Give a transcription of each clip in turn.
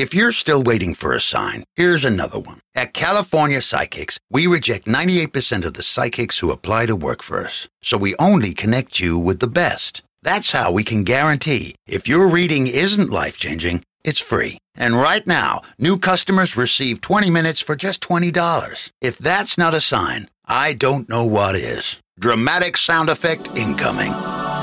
If you're still waiting for a sign, here's another one. At California Psychics, we reject 98% of the psychics who apply to work for us. So we only connect you with the best. That's how we can guarantee if your reading isn't life-changing, it's free. And right now, new customers receive 20 minutes for just $20. If that's not a sign, I don't know what is. Dramatic sound effect incoming.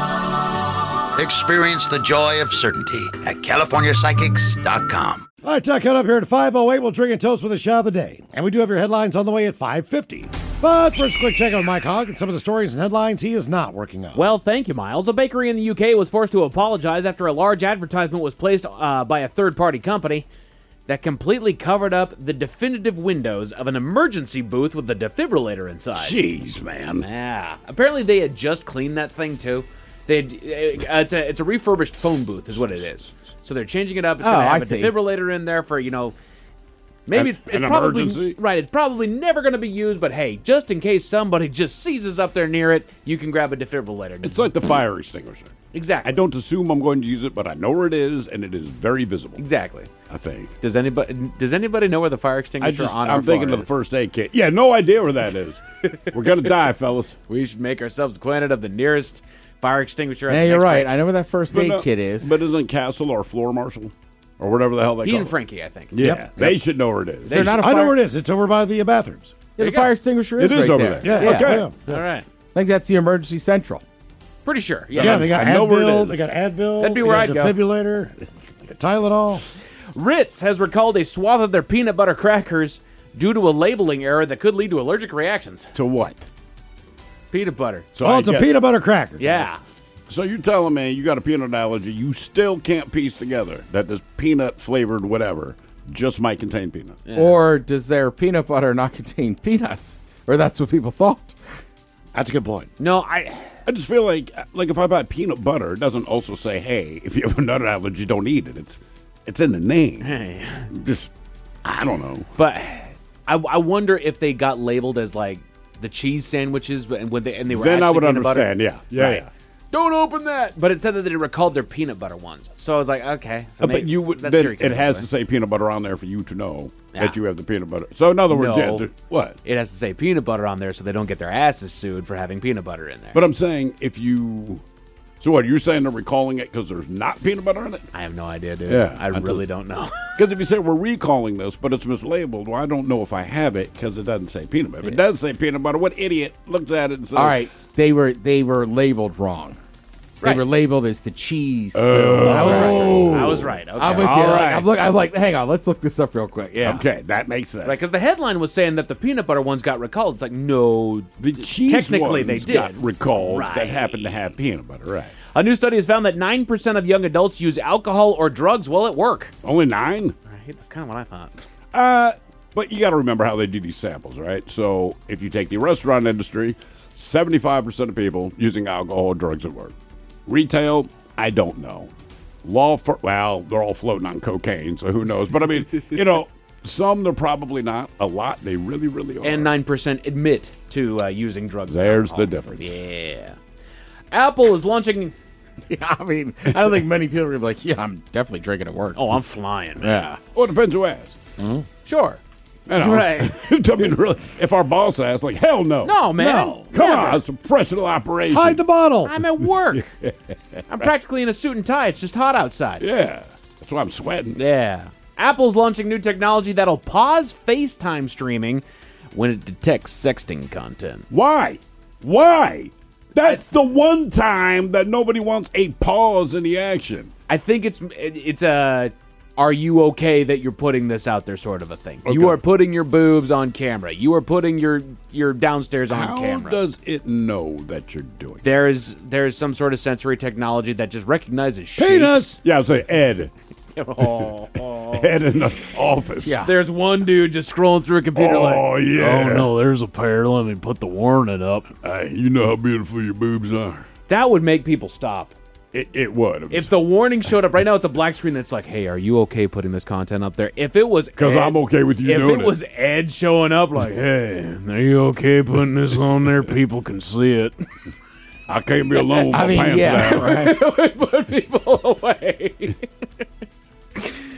Experience the joy of certainty at CaliforniaPsychics.com. All right, Tech, up here at 5:08. We'll drink and toast with a shot of the day. And we do have your headlines on the way at 5:50. But first, a quick check on Mike Hogg and some of the stories and headlines he is not working on. Well, thank you, Miles. A bakery in the UK was forced to apologize after a large advertisement was placed by a third-party company that completely covered up the definitive windows of an emergency booth with a defibrillator inside. Jeez, man. Yeah. Apparently, they had just cleaned that thing, too. It's a refurbished phone booth is what it is. So they're changing it up. It's going to have a defibrillator in there for, maybe it's probably emergency. Right. It's probably never going to be used, but hey, just in case somebody just seizes up there near it, you can grab a defibrillator. It's like the fire extinguisher. Exactly. I don't assume I'm going to use it, but I know where it is, and it is very visible. Exactly. I think. Does anybody know where the fire extinguisher on our I'm thinking bar of the is? first aid kit. Yeah, no idea where that is. We're going to die, fellas. We should make ourselves acquainted of the nearest fire extinguisher. Yeah, you're right. I know where that first aid kit is. But isn't Castle our floor marshal? Or whatever the hell they call it. He and Frankie, I think. Yeah, they should know where it is. I know where it is. It's over by the bathrooms. Yeah, the fire extinguisher is right over there. there. Yeah, Okay. All right. I think that's the emergency central. Pretty sure. Yeah, they got I know where it Advil. is. They got Advil. That'd be they where got I'd go. defibrillator. Tylenol. Ritz has recalled a swath of their peanut butter crackers due to a labeling error that could lead to allergic reactions. To what? Peanut butter. So It's a peanut butter cracker. Yeah. So you're telling me you got a peanut allergy, you still can't piece together that this peanut-flavored whatever just might contain peanut. Yeah. Or does their peanut butter not contain peanuts? Or that's what people thought. That's a good point. No, I just feel like if I buy peanut butter, it doesn't also say, hey, if you have a nut allergy, don't eat it. It's in the name. Hey. Just, I don't know. But I wonder if they got labeled as like the cheese sandwiches, but when they were then actually I would peanut butter. understand. Yeah. Right. Don't open that. But it said that they recalled their peanut butter ones. So I was like, okay. So But you would. that's Then very it has convenient. to say peanut butter on there for you to know Yeah. that you have the peanut butter. So in other words, No. yes, what? It has to say peanut butter on there so they don't get their asses sued for having peanut butter in there. But I'm saying if you. So what, you're saying they're recalling it because there's not peanut butter in it? I have no idea, dude. Yeah, I really don't know. Because if you say we're recalling this, but it's mislabeled, well, I don't know if I have it because it doesn't say peanut butter. If it does say peanut butter, what idiot looks at it and says, All right, they were labeled wrong. They Right. were labeled as the cheese. I was right. Okay. I'm with you. All right. I'm like, hang on, let's look this up real quick. Yeah. okay, that makes sense. Right, because the headline was saying that the peanut butter ones got recalled. It's like, no. The cheese technically ones they did. got recalled Right. that happened to have peanut butter, right? A new study has found that 9% of young adults use alcohol or drugs while at work. Only 9? Right, that's kind of what I thought. But you got to remember how they do these samples, right? So if you take the restaurant industry, 75% of people using alcohol or drugs at work. Retail, I don't know. Well, they're all floating on cocaine, so who knows? But I mean, some they're probably not. A lot they really, really are. And 9% admit to using drugs. and There's alcohol. the difference. Yeah. Apple is launching... Yeah, I mean, I don't think many people are gonna be like, yeah, I'm definitely drinking at work. Oh, I'm flying, man. Yeah. Well, it depends who asks. Sure. You know, Right. I mean, really, if our boss asks, like, hell no. No, man. No. Come Never. on, it's a professional operation. Hide the bottle. I'm at work. I'm practically in a suit and tie. It's just hot outside. Yeah, that's why I'm sweating. Yeah. Apple's launching new technology that'll pause FaceTime streaming when it detects sexting content. Why? That's the one time that nobody wants a pause in the action. I think it's a are you okay that you're putting this out there sort of a thing. Okay. You are putting your boobs on camera. You are putting your downstairs on How camera. does it know that you're doing it? There's some sort of sensory technology that just recognizes Penis. shapes. Yeah, I'll say Ed. Oh. Ed in the office. Yeah. There's one dude just scrolling through a computer Oh, like, yeah. oh no, there's a pair. Let me put the warning up. Hey, you know how beautiful your boobs are. That would make people stop. It would. If the warning showed up right now, it's a black screen that's like, "Hey, are you okay putting this content up there?" If it was, Because Ed- I'm okay with you If doing it was Ed showing up, like, "Hey, are you okay putting this on there? People can see it." I can't be alone with my I mean, pants yeah, down. right. It would put people away.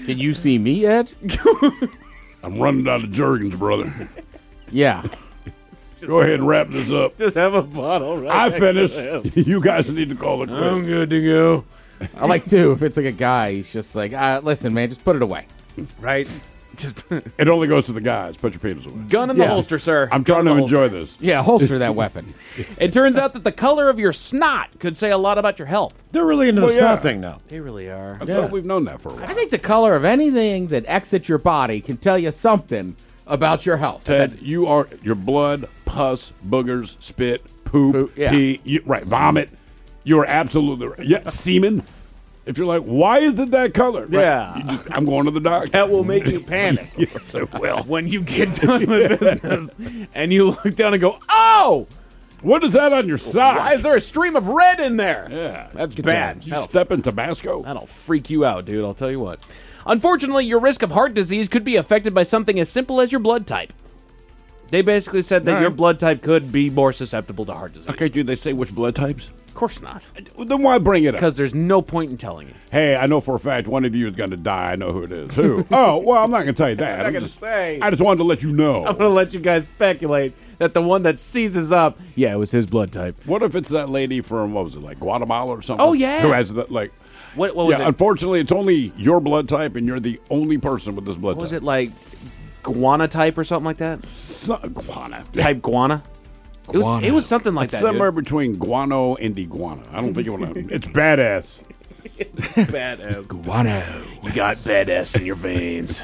Can you see me, Ed? I'm running down to Jergens, brother. Yeah. Go ahead and wrap this up. Just have a bottle right I next finished. to him. You guys need to call it quits. I'm good to go. I like, too, if it's like a guy, he's just like, listen, man, just put it away. Right? Just It only goes to the guys. Put your penis away. gun in the holster, sir. I'm Gun trying in to the holster. enjoy this. Yeah, holster that weapon. It turns out that the color of your snot could say a lot about your health. They're really into the Well, snot yeah. thing now. They really are. I thought we've known that for a while. I think the color of anything that exits your body can tell you something about your health. Ted, you are your blood, pus, boogers, spit, poop, yeah. pee, vomit. You are absolutely right. Yeah, semen. If you're like, why is it that color? Right. Yeah. I'm going to the doctor. That will make you panic. Yes, it will. When you get done with business and you look down and go, oh, What is that on your sock? why is there a stream of red in there? Yeah. That's bad. You step in Tabasco? That'll freak you out, dude. I'll tell you what. Unfortunately, your risk of heart disease could be affected by something as simple as your blood type. They basically said that your blood type could be more susceptible to heart disease. Okay, dude, they say which blood types? Of course not. Then why bring it up? Because there's no point in telling you. Hey, I know for a fact one of you is going to die. I know who it is. Who? Oh, well, I'm not going to tell you that. I'm not gonna say. I just wanted to let you know. I'm going to let you guys speculate that the one that seizes up, yeah, it was his blood type. What if it's that lady from, what was it, like Guatemala or something? Oh, yeah. Who has that, like... What was it? Unfortunately, it's only your blood type, and you're the only person with this blood Was type. it like guana type or something like that? Guana. Type guana? It was something like It's that. somewhere between guano and iguana. I don't think it would. It's badass. Badass. Guano. You got badass in your veins.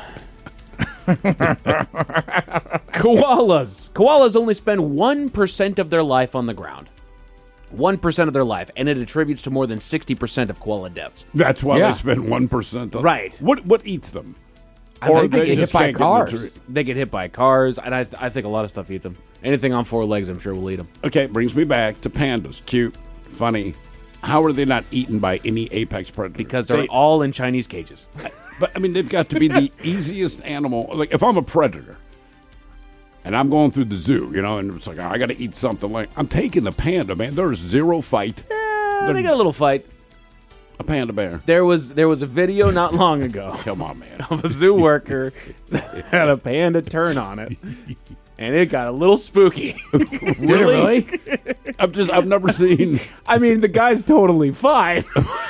Koalas only spend 1% of their life on the ground. 1% of their life, and it attributes to more than 60% of koala deaths. That's why Yeah. they spend 1% on Right. What eats them? I think they get hit by can't get cars. nutrient- They get hit by cars, and I think a lot of stuff eats them. Anything on four legs, I'm sure, will eat them. Okay, brings me back to pandas. Cute, funny. How are they not eaten by any apex predator? Because they're all in Chinese cages. But I mean, they've got to be the easiest animal. Like if I'm a predator and I'm going through the zoo, and it's like, I got to eat something. Like I'm taking the panda, man. There's zero fight. They got a little fight. A panda bear. There was a video not long ago Come on, man. of a zoo worker that had a panda turn on it, and it got a little spooky. Did it really? I've never seen. I mean, the guy's totally fine,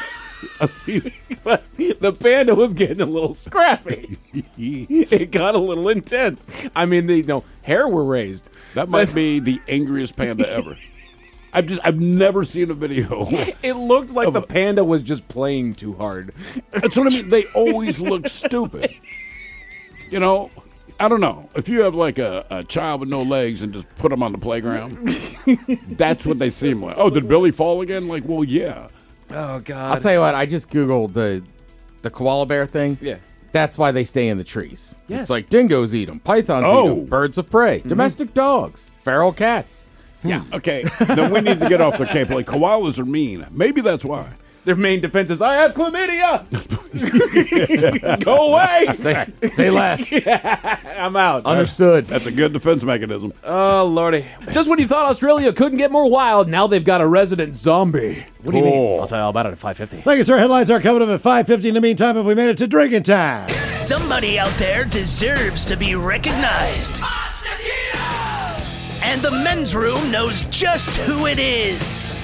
but the panda was getting a little scrappy. It got a little intense. I mean, hair were raised. That might be the angriest panda ever. I've never seen a video. It looked like the panda was just playing too hard. That's what I mean. They always look stupid. I don't know. If you have like a child with no legs and just put them on the playground, that's what they seem like. Oh, did Billy fall again? Like, well, yeah. Oh God! I'll tell you what, I just Googled the koala bear thing. Yeah. That's why they stay in the trees. Yes. It's like dingoes eat them, pythons eat them, birds of prey, domestic dogs, feral cats. Yeah. Okay. Then we need to get off the cape. Like koalas are mean. Maybe that's why. Their main defense is, I have chlamydia. Go away. Say less. I'm out. Understood. That's a good defense mechanism. Oh, Lordy. Just when you thought Australia couldn't get more wild, now they've got a resident zombie. What do you mean? I'll tell you all about it at 5:50. Thank you, sir. Headlines are coming up at 5:50. In the meantime, have we made it to drinking time? Somebody out there deserves to be recognized. And the men's room knows just who it is.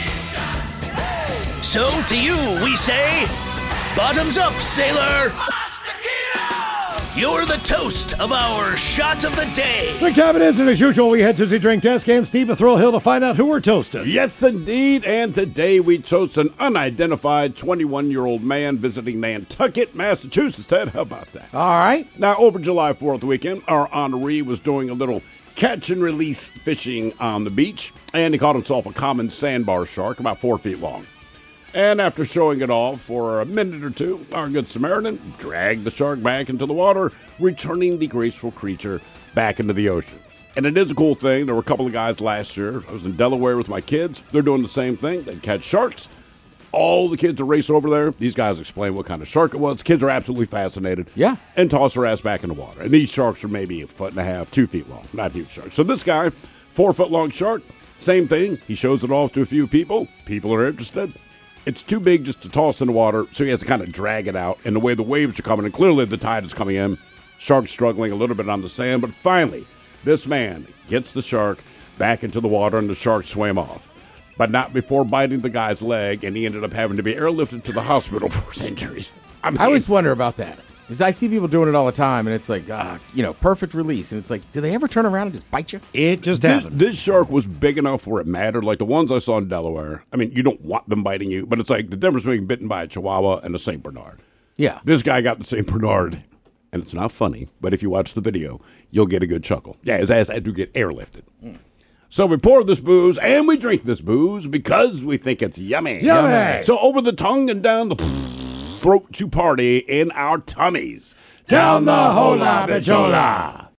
So to you, we say, bottoms up, sailor. You're the toast of our shot of the day. Drink time it is, and as usual, we head to the drink desk and Steve a Thrill Hill to find out who we're toasting. Yes, indeed. And today we toast an unidentified 21-year-old man visiting Nantucket, Massachusetts. Ted, how about that? All right. Now, over July 4th weekend, our honoree was doing a little catch and release fishing on the beach, and he caught himself a common sandbar shark about 4 feet long. And after showing it off for a minute or two, our good Samaritan dragged the shark back into the water, returning the graceful creature back into the ocean. And it is a cool thing. There were a couple of guys last year. I was in Delaware with my kids. They're doing the same thing. They catch sharks. All the kids are race over there. These guys explain what kind of shark it was. Kids are absolutely fascinated. Yeah. And toss their ass back in the water. And these sharks are maybe 1.5 feet, 2 feet long. Not huge sharks. So this guy, 4 foot long shark, same thing. He shows it off to a few people. People are interested. it's too big just to toss in the water, so he has to kind of drag it out. And the way the waves are coming, and clearly the tide is coming in, shark's struggling a little bit on the sand, but finally, this man gets the shark back into the water, and the shark swam off. But not before biting the guy's leg, and he ended up having to be airlifted to the hospital for his injuries. I always wonder about that. Because I see people doing it all the time, and it's like, perfect release. And it's like, do they ever turn around and just bite you? It just happened. This shark was big enough where it mattered. Like the ones I saw in Delaware, I mean, you don't want them biting you, but it's like the difference between bitten by a Chihuahua and a St. Bernard. Yeah. This guy got the St. Bernard, and it's not funny, but if you watch the video, you'll get a good chuckle. Yeah, his ass had to get airlifted. So we pour this booze, and we drink this booze because we think it's yummy. Yummy! So over the tongue and down the throat to party in our tummies. Down the hola bichola.